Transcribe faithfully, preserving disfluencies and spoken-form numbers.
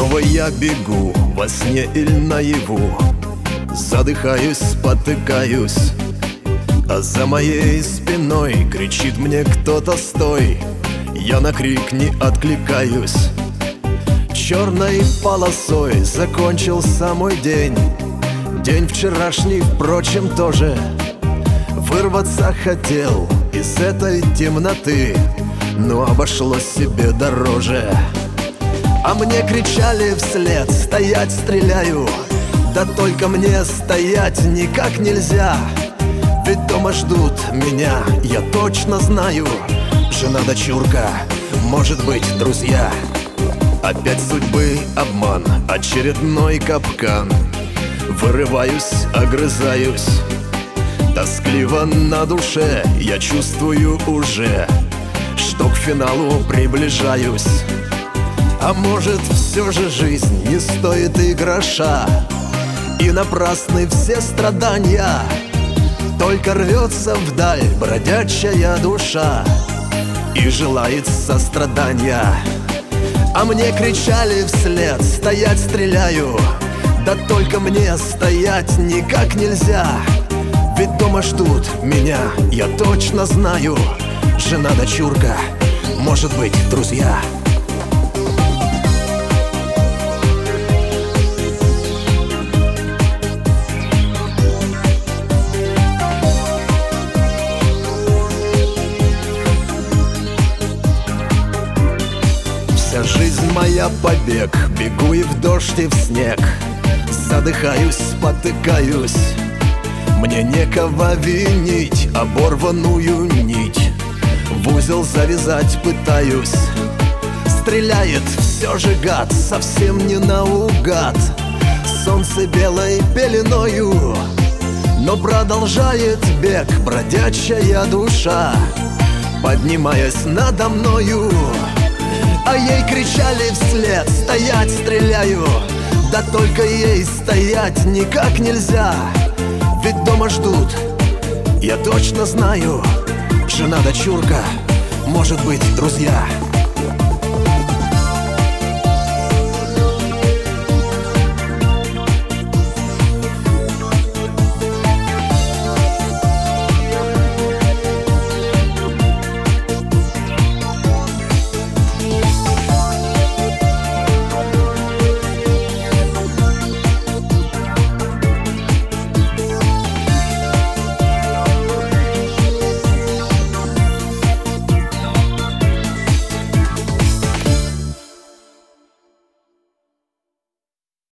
Снова я бегу во сне или наяву, задыхаюсь, спотыкаюсь, а за моей спиной кричит мне кто-то: стой! Я на крик не откликаюсь. Черной полосой закончился мой день, день вчерашний, впрочем, тоже. Вырваться хотел из этой темноты, но обошлось себе дороже. А мне кричали вслед: стоять, стреляю. Да только мне стоять никак нельзя, ведь дома ждут меня, я точно знаю. Жена, дочурка, может быть, друзья. Опять судьбы обман, очередной капкан. Вырываюсь, огрызаюсь, тоскливо на душе. Я чувствую уже, что к финалу приближаюсь. А может, все же жизнь не стоит и гроша, и напрасны все страдания. Только рвется вдаль бродячая душа и желает сострадания. А мне кричали вслед: стоять, стреляю. Да только мне стоять никак нельзя, ведь дома ждут меня, я точно знаю. Жена, дочурка, может быть, друзья. Вся жизнь моя побег, бегу и в дождь, и в снег. Задыхаюсь, спотыкаюсь, мне некого винить. Оборванную нить в узел завязать пытаюсь. Стреляет все же гад, совсем не наугад. Солнце белой пеленою, но продолжает бег бродячая душа, поднимаясь надо мною. А ей кричали вслед: стоять, стреляю. Да только ей стоять никак нельзя, ведь дома ждут, я точно знаю. Жена, дочурка, может быть, друзья.